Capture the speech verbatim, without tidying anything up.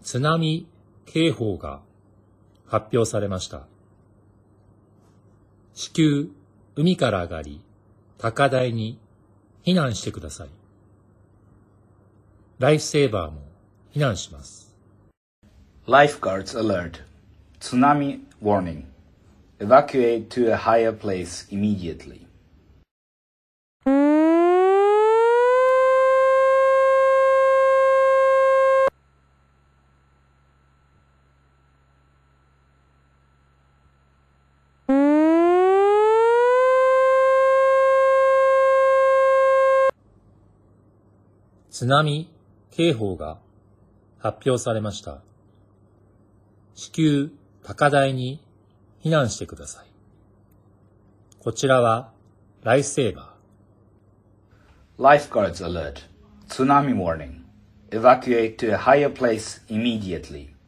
津波警報が発表されました。至急、海から上がり、高台に避難してください。ライフセーバーも避難します。 Lifeguards alert. Tsunami warning. Evacuate to a higher place immediately. 津波警報が発表されました。至急、高台に避難してください。こちらはライフセーバー。Lifeguards alert. Tsunami warning. Evacuate to a higher place immediately.